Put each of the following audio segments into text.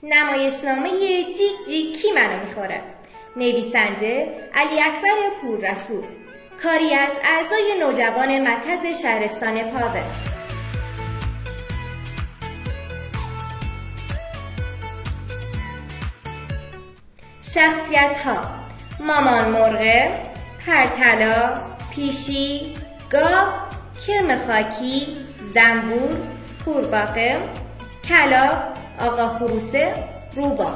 نمایشنامه جیک جیک کی منو میخوره؟ نویسنده علی اکبر پوررسول، کاری از اعضای نوجوان مرکز شهرستان پاور. شخصیت ها: مامان مرغه، پرتلا، پیشی، گاو، کرم خاکی، زنبور، قورباغه، کلاغ، آقا خروسه، روباه.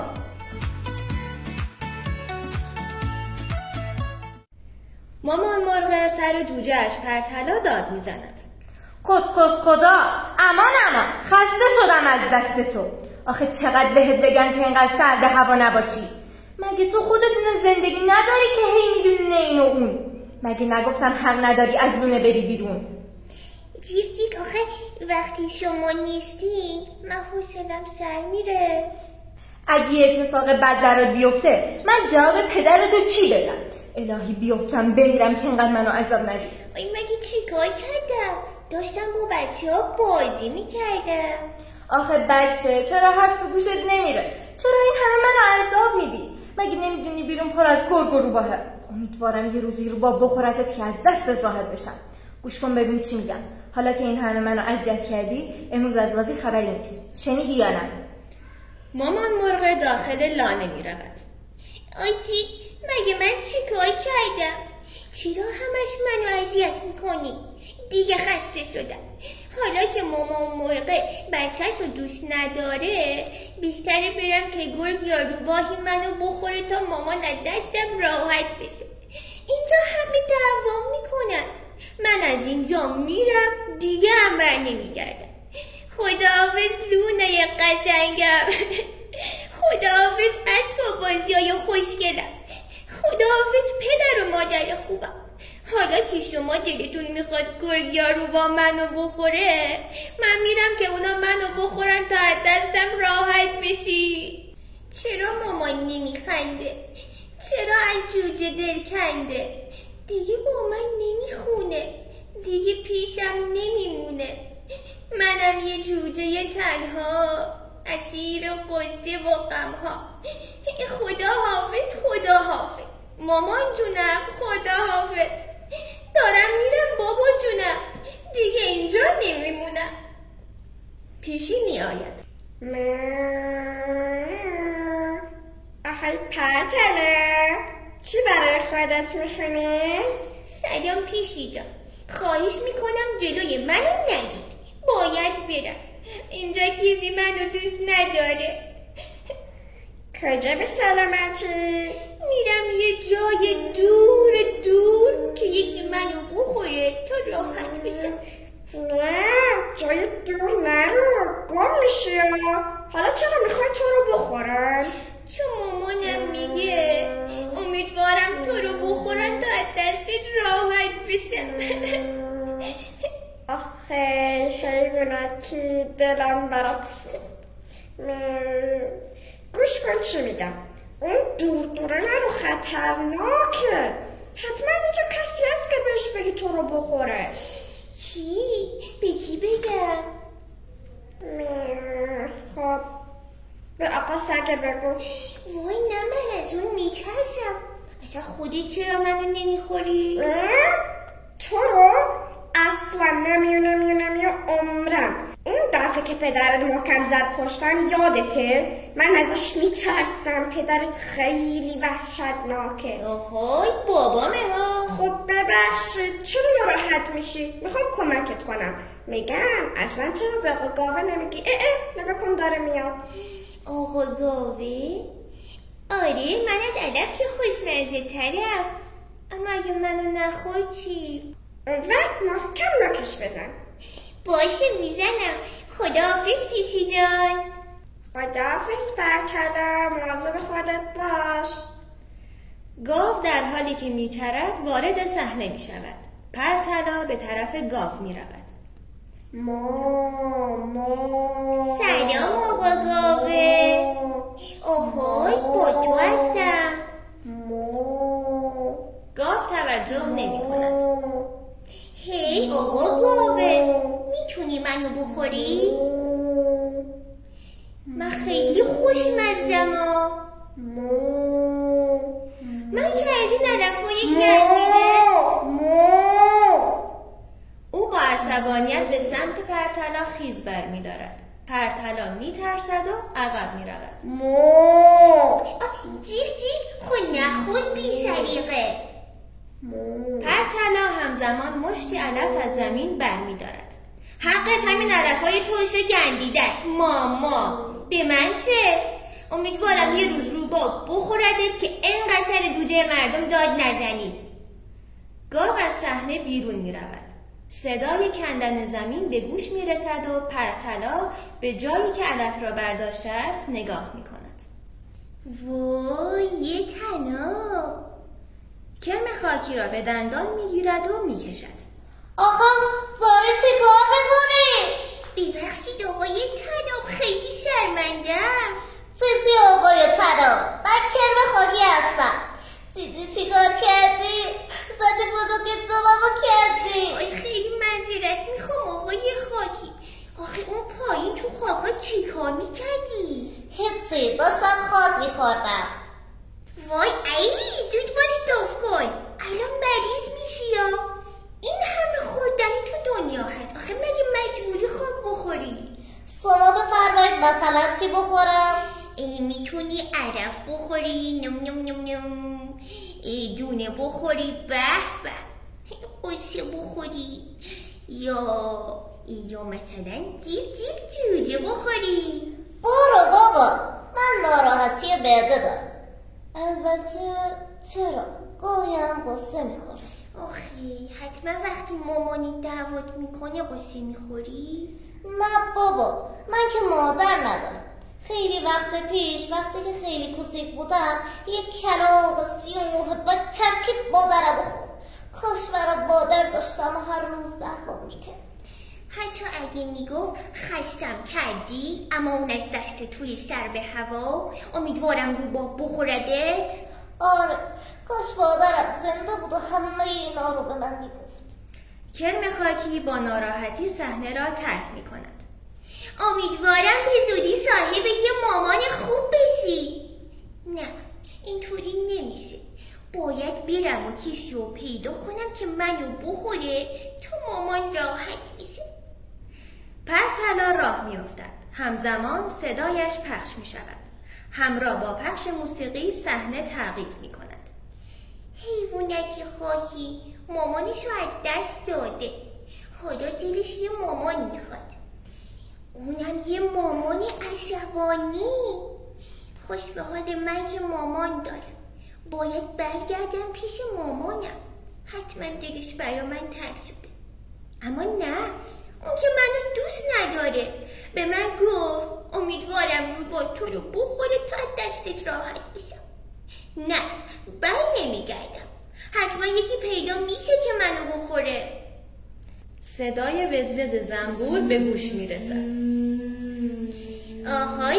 مامان مرغ سر جوجهش پرتلا داد میزند: خدا، امان، خسته شدم از دست تو. آخه چقدر بهت بگم که اینقدر سرد هوا نباشی؟ مگه تو خودت زندگی نداری که هی میدونی این و اون؟ مگه نگفتم حق نداری از لونه بری بیرون؟ جیک جیک، آخه وقتی شما نیستی من حوصله‌ام سر میره. اگه یه اتفاق بد برات بیفته من جواب پدرتو چی بدم؟ الهی بیفتم بمیرم که اینقدر منو عذاب ندی. ای مگه چی کار کردم؟ داشتم با بچه‌ها بازی میکردم. آخه بچه، چرا حرف تو گوشت نمیره؟ چرا این همه منو عذاب میدی؟ مگه نمیدونی بیرون پر از گرگ و روباهه؟ امیدوارم یه روزی روباه بخورتت که از دستت راحت بشم. گوش کن ببین چی میگم. حالا که این همه منو اذیت کردی، امروز از بازی خبری نیست. شنیدی یا نه؟ مامان مرغ داخل لانه میرود. آی جیک، مگه من چی کار کردم؟ چرا همش منو اذیت میکنی؟ دیگه خسته شدم. حالا که مامان مرغ بچه‌شو دوست نداره، بهتره برم که گرگ یا روباهی منو بخوره تا مامان از دستم راحت بشه. اینجا همه دعوام میکنن. من از اینجا میرم، دیگه هم بر نمیگردم. خداحافظ لونه قشنگم. خداحافظ اسباب بازیای خوشگلم. خداحافظ پدر و مادر خوبم. حالا که شما دلتون میخواد گرگ یا روباه منو بخوره، من میرم که اونا منو بخورن تا از دستم راحت بشی. چرا مامان نمیخنده؟ چرا از جوجه دل کنده؟ دیگه با من نمیخونه، دیگه پیشم نمیمونه. منم یه جوجه تنها، اسیر قصه و غمها. خداحافظ مامان جونم، خداحافظ. دارم میرم بابا جونم، دیگه اینجا نمیمونم. پیشی میآید. آهای پرتله، چی برای خودت میخونی؟ سلام پیشی جان، خواهش میکنم جلوی منو نگیر. باید برم، اینجا کسی منو دوست نداره. کجا به سلامتی؟ میرم یه جای دور که یکی منو بخوره تا راحت بشم. نه، جای دور نرو، گم میشی. حالا چرا میخوای تو رو بخورن؟ چون مامانم میگه امیدوارم تو رو بخورن تا از دستت راحت بشم. آخه حیوانکی، دلم برات سوخت. گوش کن چی میگم. اون دوره نرو، خطرناکه. حتما اینجا کسی هست که بهش بگی تو رو بخوره. کی؟ به کی بگم؟ خب به آقا سگه بگو. وای نه، من از اون میترسم. اصلا خودی چرا منو نمیخوری؟ تو رو اصلا نمیو عمرم. اون دفعه که پدرت محکم زد پشتم یادته؟ من ازش میترسم. پدرت خیلی وحشتناکه. آهای بابامه ها. خب ببخشید، چرا ناراحت میشی؟ میخوام کمکت کنم. میگم اصلا چرا به آقا گاوه نمیگی؟ نگاه کن داره میاد. آقا گاوه؟ آره، من از ادب که خوشمزه ترم. اما اگه منو نخور چی؟ اون وقت محکم نوکش بزن. باشه میزنم. خداحافظ پیشی جان. خداحافظ پرتلا، مواظب خودت باش. گاو در حالی که میچرد وارد صحنه میشود. پرتلا به طرف گاو میرود. سلام آقا گاوه. آهای با تو هستم. گاو توجه نمی کند. هی آقا گاوه، میتونی منو بخوری؟ من خیلی خوشمزم من که از این علفای گندیده. او با عصبانیت به سمت پرتلا خیز برمی‌دارد. پرتلا می‌ترسد و عقب می‌رود. جیغ جیغ خود نخود بی سریقه. پرتلا همزمان مشتی علف از زمین برمی‌دارد. حقت همین علفای ترش و گندیده است ماما. به من چه؟ امیدوارم یه روز روباه بخوردت که اینقدر سر جوجه مردم داد نزنی. گاو از صحنه بیرون می‌رود. صدای کندن زمین به گوش می‌رسد و پرتلا به جایی که علف را برداشته است نگاه می‌کند. وای یه طناب. کرم خاکی را به دندان می‌گیرد و می‌کشد. آقا وارث کار میکنه. ببخشید آقای طناب خیلی شرمندم. چیزی آقای طناب من کرم خاکی هستم. چیزی چیکار کردی؟ زدی بودو که جوابو کردی. آی خیلی معذرت میخوام آقای خاکی. آخه اون پایین تو خاکا چی کار میکردی؟ هیچی داشتم خاک میخوردم. وای ای زود باش داف کن. الان مریض میشی یا؟ این همه خوردنی تو دنیا هست. آخه مگه مجبوری خاک بخوری؟ شما بفرمایید مثلا چی بخورم؟ میتونی علف بخوری نم نم نم نم. دونه بخوری به به. قصه بخوری یا مثلا جیب جوجه بخوری. برو بابا من ناراحتی معده دارم. البته چرا گاهی هم قصه میخورم. آخه حتما وقتی مامانی دعوت میکنه قصه میخوری؟ نه بابا من که مادر ندارم. خیلی وقت پیش وقتی که خیلی کوچیک بودم یک کلاغ سیاه با ترکیب مادرم بخورد. کاش برای مادر داشتم و هر روز دعوا میکرد. حتی اگه میگفت خستم کردی اما اون از دست توی سر به هوا امیدوارم رو با بخوردت. آره کاش مادرم زنده بود و همه اینا رو به من میگفت. کرم خاکی با ناراحتی صحنه را ترک میکند. امیدوارم به زودی صاحب یه مامان خوب بشی. نه اینطوری نمیشه. باید برم و کسی رو پیدا کنم که منو بخوره تا مامان راحت بشه. پرتلا راه میافتد. همزمان صدایش پخش می شود. همراه با پخش موسیقی صحنه تغییر می کند. حیوانک خاکی مامانشو از دست داده. حالا دلش یه مامان میخواد. اونم یه مامان عصبانی. خوش به حال من که مامان دارم. باید برگردم پیش مامانم. حتما دلش برای من تنگ شده. اما نه اون که منو دوست نداره. به من گفت امیدوارم رو با تو رو بخوره تا دستت راحت بشم. نه بر نمیگردم. حتما یکی پیدا میشه که منو بخوره. صدای وزوز زنبور به گوش میرسد. آهای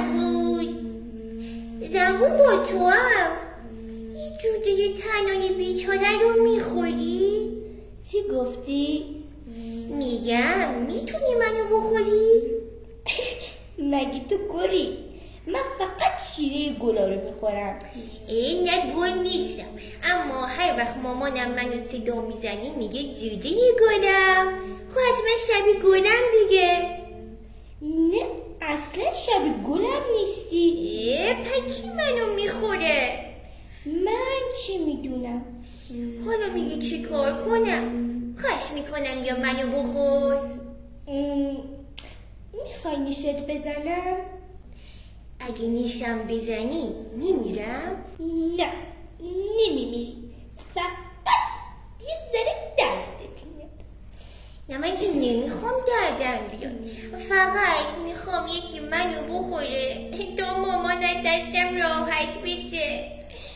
زنبور با تو هم یه جوجه تنهای بیچاره رو میخوری؟ چی گفتی؟ میگم میتونی منو بخوری؟ مگه تو گلی؟ من فقط شیره گلا رو میخورم. نه گل نیستم. اما هر وقت مامانم منو صدا میزنی میگه جوجه گلم. خب حتما شبیه گلم دیگه. نه اصلا شبیه گلم نیستی. پکی منو میخوره. من چی میدونم؟ حالا میگی چی کار کنم؟ خواهش میکنم یا منو بخور. میخوای نیشت بزنم؟ اگه نیشم بزنی میمیرم؟ نه نمیمیری. فقط یه ذره دردت میاد. نه من که نمیخوام دردم بیاد. فقط میخوام یکی منو بخوره تا مامان از دستم راحت بشه.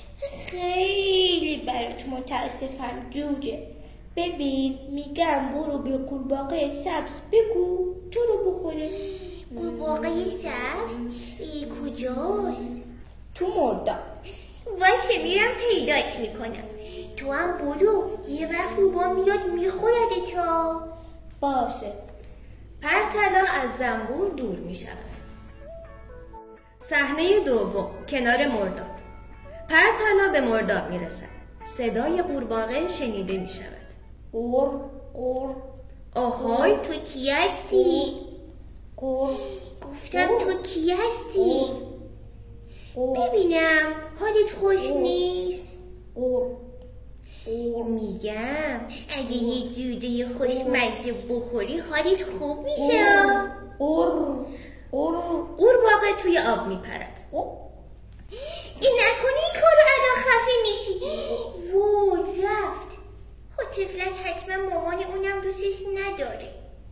خیلی برات متاسفم جوجه. ببین میگم برو به قورباغه سبز بگو تو رو بخوره. قورباغه سبز؟ کجاست؟ تو مرداب. باشه میرم پیداش میکنم. تو هم برو یه وقت روبا میاد میخورده تا. باشه. پرتلا از زنبور دور می شود. صحنه دوم، کنار مرداب. پرتلا به مرداب میرسد. صدای قورباغه شنیده میشود. قور قور. آهای تو کی هستی؟ قور. گفتم تو کی هستی؟ ببینم حالت خوش نیست؟ میگم اگه یه جوجه خوشمزه بخوری حالت خوب میشه. قورباغه توی آب میپرد. این نکنی این کارو الان خفه میشی. وای رفت. طفلک حتما مامان اونم دوستش نداره.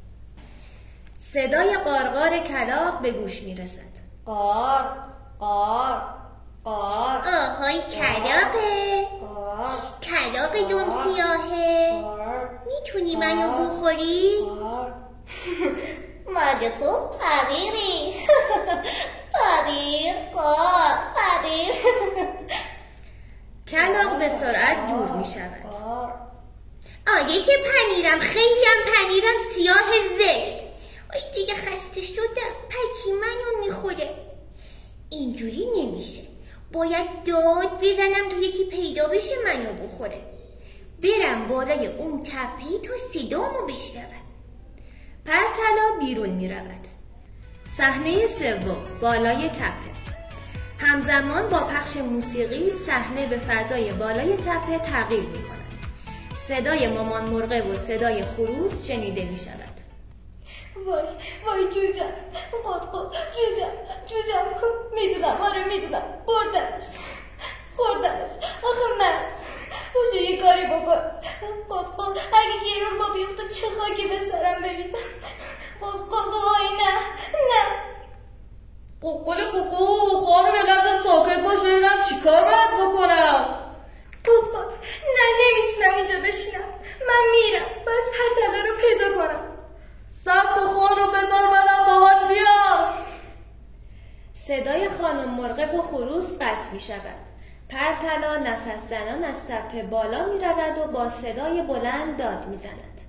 صدای قارقار کلاغ به گوش میرسد. قار قار قار. آهای کلاغه. کلاغ دم سیاهه. میتونی منو بخوری؟ مگه تو پدیری؟ پدیر قار پدیر. کلاغ به سرعت دور میشود. آگه که پنیرم، خیلی هم پنیرم سیاه زشت. آی دیگه خسته شدم. پکی منو میخوره. اینجوری نمیشه. باید داد بزنم تا یکی پیدا بشه منو بخوره. برم بالای اون تپه تا صدامو بشنوم. پرتلا بیرون میرود. صحنه سوم، بالای تپه. همزمان با پخش موسیقی صحنه به فضای بالای تپه تغییر میکند. صدای مامان مرغه و صدای خروس شنیده می شود. وای وای جوجم قط جوجم میدونم. آره میدونم خوردمش. آخه من باشه یه کاری بکن. قط اگه گیرون با بیفته چه خاکی به سرم بریزم. وای نه قوقو خانم لحظه ساکت باش ببینم چی کار باید بکنم. قط نه نمیتونم اینجا بشینم. من میرم. باید پرتلا رو پیدا کنم. صبر خانم بذار منم باهات بیام. صدای خانم مرغه و خروس قطع می شود. پرتلا نفس زنان از تپه بالا می رود و با صدای بلند داد می زند.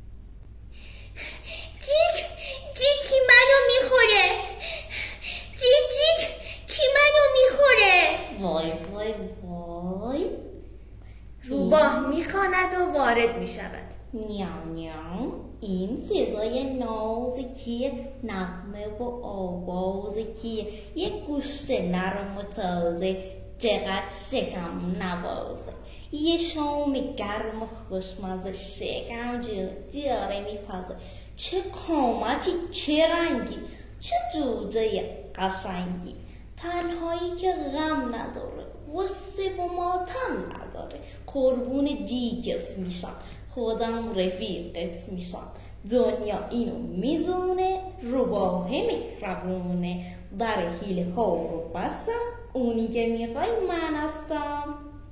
جیک کی منو میخوره؟ جیک کی منو میخوره؟ وای روباه میخواند و وارد میشود. نیام این صدای ناز کیه؟ نغمه و آواز کیه؟ یک گوشت نرم و تازه چقدر شکم نوازه. یه شام گرم و خوشمزه شکم جاره میپزه. چه قامتی چه رنگی چه جوجه قشنگی. تنهایی که غم نداره غصه و ماتم نداره. قربون جیگت میشم خودم رفیقت میشم. دنیا اینو میزونه روباه مهربونه. در حیله ها رو بستم اونی که میخوای من هستم.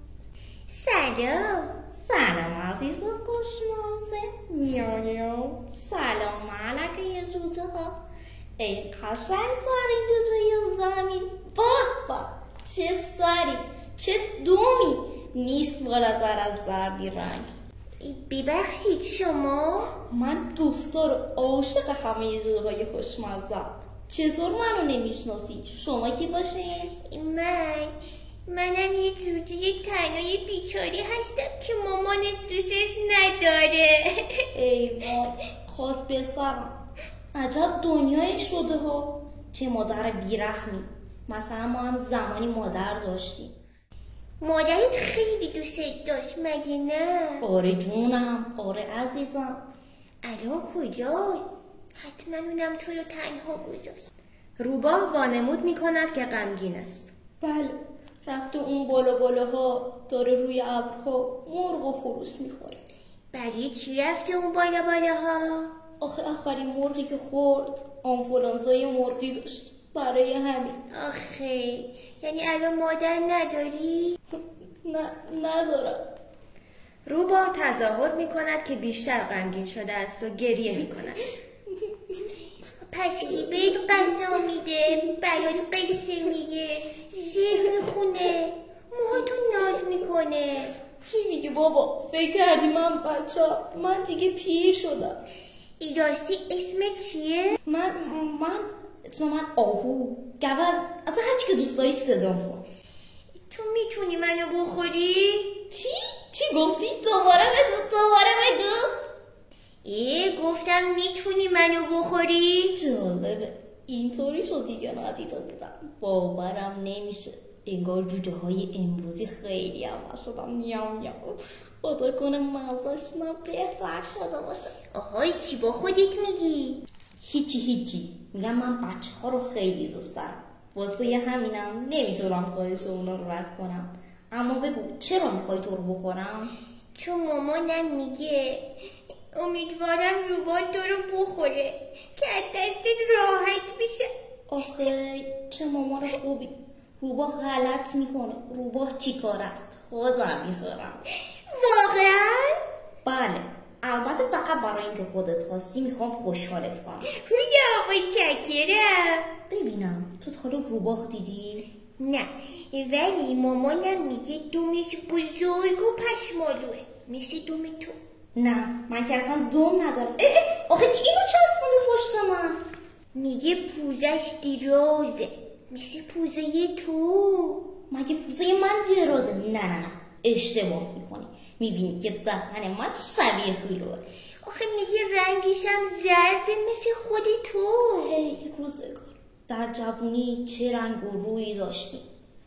سلام عزیز و خوشمزه. نیام سلام علک یه جوجه ها. ای قشنگ ترین جوجه زمین. باه چه سری چه دومی نیست بالاتر از زردی رنگ. ببخشید شما؟ من دوستدار عاشق همه جوجه‌های خوشمزه. چطور منو نمیشناسی؟ شما کی باشین؟ منم یه جوجه تنهایی بیچاری هستم که مامانش دوستش نداره. ای وای خاک به سرم. عجب دنیایی شده ها. چه مادر بیرحمی. مثلا ما هم زمانی مادر داشتیم. مادرت خیلی دوست داشت مگه نه؟ آره جونم. آره عزیزم. الان کجاست؟ حتما اونم تو رو تنها گذاشت. روباه وانمود می کند که غمگین است. بله رفته اون بالاها داره روی ابرها مرغ و خروس میخوره. برای چی رفته اون بالاها؟ آخه آخرین مرغی که خورد آنفولانزای مرغی داشت. برای همین. آخه یعنی الان مادر نداری؟ نه ندارم. روباه تظاهر می کند که بیشتر غمگین شده است و گریه می کند. پس کی بهت غذا میده؟ برات قصه میگه؟ شعر میخونه؟ موهاتو ناز میکنه؟ چی میگه بابا؟ فکر کردی من بچه من دیگه پیر شدم. این راستی اسمت چیه؟ من من اسم من آهو گوز اصلا هرچی که دوست داری صدام کن. تو میتونی منو بخوری؟ چی گفتی؟ دوباره بگو. گفتم میتونی منو بخوری؟ جالبه اینطوری شد دیگه ندیده بودم. باورم نمیشه. انگار جوجه های امروزی خیلی عوض شدم. میام خدا کنه مغزشونم بهتر شده باشه. آهای چی با خودت میگی؟ هیچی میگم من بچه ها رو خیلی دوست دارم. واسه همینم نمیتونم خواهش اونا رو رد کنم. اما بگو چرا میخوای تو رو بخورم؟ چون مامانم میگه امیدوارم روباه تو رو بخوره که از دستت راحت بشه. آخه چه مامان خوبی. روباه غلط میکنه. روباه چی کار است؟ خودم میخورم. واقعا؟ بله البته فقط برای اینکه خودت خواستی میخوام خوشحالت کنم. رویا شکرم. ببینم تو تا حالا روباه دیدی؟ نه ولی مامانم میگه دومش بزرگ و پشمالوه مثل دوم تو. نه من که اصلا دوم ندارم. آخه کی اینو چسبونده پشت من؟ میگه پوزش درازه مثل پوزه تو. مگه پوزه من درازه؟ نه اشتباه میکنی. میبینی که دهن من شبیه هلوه. آخه میگه رنگشم زرده مثل خود تو. هی روزگار در جوونی چه رنگ و روی داشتی.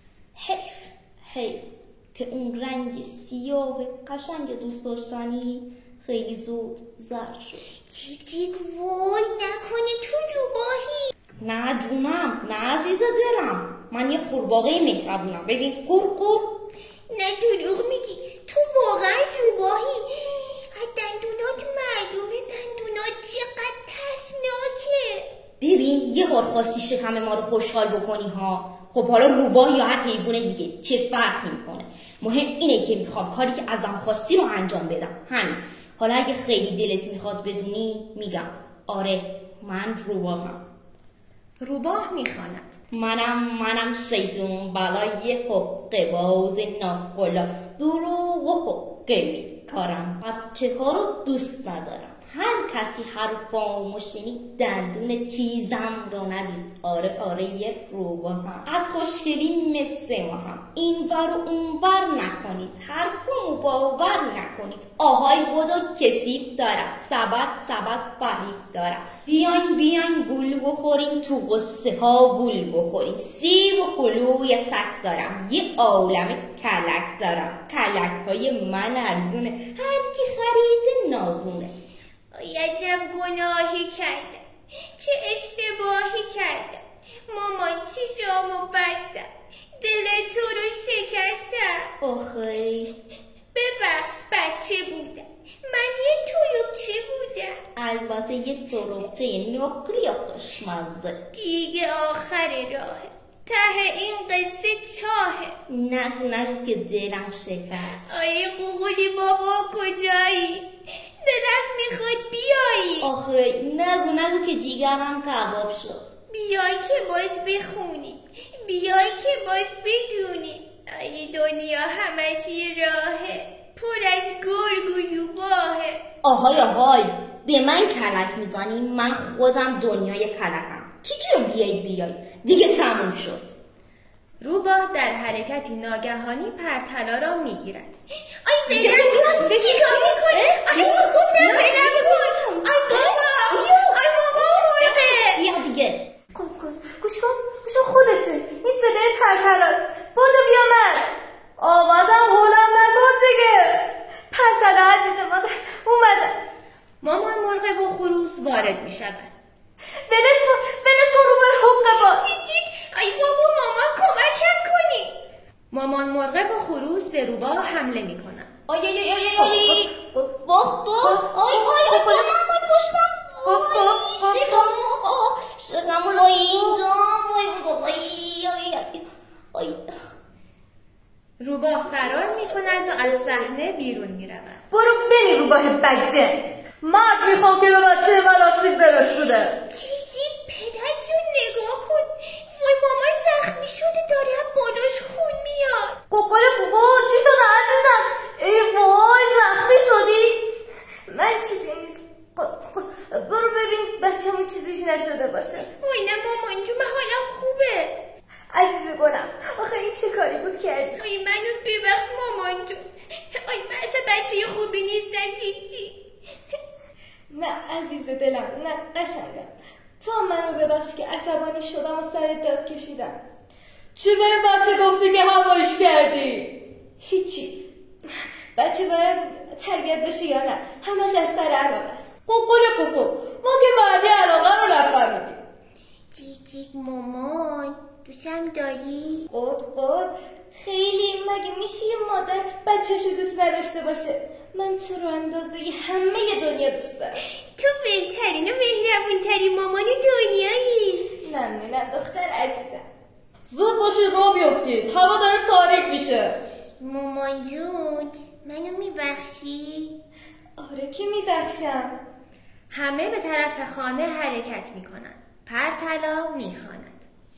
حیف که اون رنگ سیاه قشنگ دوست داشتنی خیلی زود زرد شد. جیک وای نکنه تو روباهی. نه جونم نه عزیز دلم من یه قورباغه مهربونم. ببین قور. نه دروغ میگی تو واقعا روباهی. از دندونات معلومه دندونات چقدر ترسناکه. ببین یه بار خواستی شکم ما رو خوشحال بکنی ها. خب حالا روباه یا هر حیوان دیگه چه فرقی میکنه؟ مهم اینه که میخوام کاری که ازم خواستی رو انجام بدم. همین. حالا اگه خیلی دلت میخواد بدونی میگم آره من روباهم. روباه میخواند منم شیطون بلای حقه باز ناقلا دروغ و حقه میکارم. بچه ها رو دوست ندارم. هر کسی حرفامو شنید دندون تیزم رو ندید. آره یه روباهم. از خوشگلی مثل ما هم اینور و اونور نکنید. حرفامو باور نکنید. آهای بدو کسیب دارم. سبت فریب دارم. بیاین گول بخورین تو قصه ها گول بخورین. سیب و هلوی تک دارم. یه عالم کلک دارم. کلک های من ارزونه. هر کی خریده نادونه. عجب گناهی کردم. چه اشتباهی کردم. مامان چشامو بستم. دل تو رو شکستم. آخه ببخش بچه بودم. من یه تلوپچه بودم. البته یه تلوپچه نقلی خوشمزه. دیگه آخر راهه. ته این قصه چاهه. نگو که دلم شکست. آیه قوقلی بابا کجایی؟ دلم میخواد بیایی. آخه نگو که جیگرم کباب شد. بیای که باز بخونی. بیای که باز بدونی. ای دنیا همش یه راهه. پر از گرگ و روباهه. آهای به من کلک میزنی؟ من خودم دنیای کلکم. چی رو بیای دیگه تموم شد. روباه در حرکتی ناگهانی پرتلا را میگیرد. آی ولم کن. چیکار میکنی؟ آی گفتم ولم کن. آی بابا مرغه. بیا دیگه. گوش کن خودشه. این صدای پرتلاست. بودو بیا من. آوازم هولم نکن دیگه. پرتلا عزیز من اومدم. مامان مرغ و خروس وارد میشود. ولش کن روباه حقه باش. ای بابا مامان کمکم کنی. مامان مرغ و خروس به روباه حمله میکنن. آی من پشتم. شکم وای اینجا وای. روباه فرار میکنند و از صحنه بیرون میروند. برو ببین روباه بدجنس. مرد میخوام که به بچه من آسیب برسونه. چی پدر جون نگاه کن. وای مامان زخمی شده داره از بالاش خون میاد. قوقل چی شده عزیزم؟ ای وای زخمی شدی؟ من چیزی نیست. برو ببین بچه‌مون چیزی چیزی نشده باشه. وای نه مامان جون، من حالم خوبه. عزیز گلم، آخه این چه کاری بود کردی؟ آی منو ببخش مامان جون. آی من اصلا بچه خوبی نیستم چی. نه عزیز دلم، نه قشنگم. تو منو ببخش که عصبانی شدم و سرت داد کشیدم. چی به این بچه گفتی که هوایش کردی؟ هیچی. بچه باید تربیت بشه یا نه؟ همش از سر علاقه است. قوقل ما که بعدی علاقه رو نفهمیدیم. جیک مامان دوستم داری؟ قد خیلی. مگه میشه یه مادر بچه‌شو دوست نداشته باشه؟ من تو رو اندازه همه دنیا دوست دارم. تو بهترین و مهربونترین مامان دنیایی. ممنونم دختر عزیزم. زود باشید راه بیافتید، هوا داره تاریک میشه. مامان جون منو میبخشی؟ آره که میبخشم. همه به طرف خانه حرکت میکنن. پرتلا میخواند: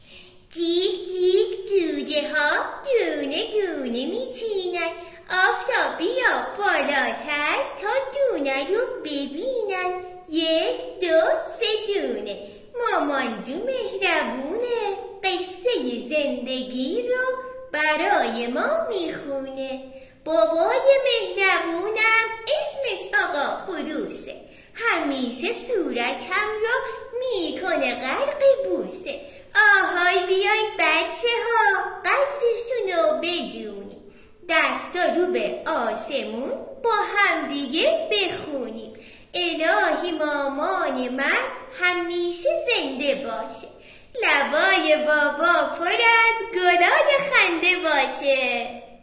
جیک دوده ها دونه میچینن، آفتابیا بالاتر تا دونه رو ببینن، 1 2 3 دونه. مامان جون مهربونه، قصه زندگی رو برای ما میخونه. بابای مهربونم اسمش آقا خروسه، همیشه صورتم رو میکنه غرق بوسه. آهای بیاین بچه ها قدرشون رو بدونیم، دستا رو به آسمون با هم دیگه بخونیم. الهی مامان من همیشه زنده باشه، لبای بابا پر از گلای خنده باشه.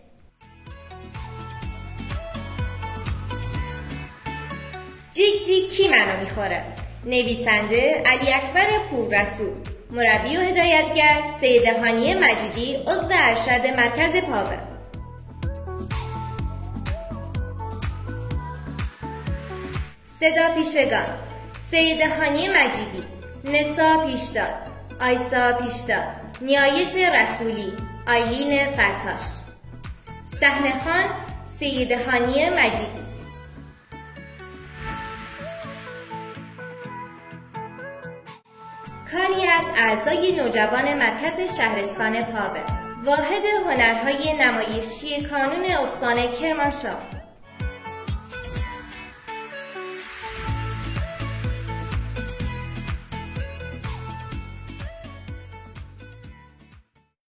جیک کی منو میخوره؟ نویسنده علی اکبر پوررسول، مربی و هدایتگر سیده هانیه مجیدی، عضو ارشد مرکز پاوه. صدا پیشگان: سیده هانیه مجیدی، نسا پیشداد، آیسا پیشداد، نیایش رسولی، آیلین فرتاش. صحنه‌خوان: سیده هانیه مجیدی. کاری از اعضای نوجوان مرکز شهرستان پاوه، واحد هنرهای نمایشی کانون استان کرمانشاه.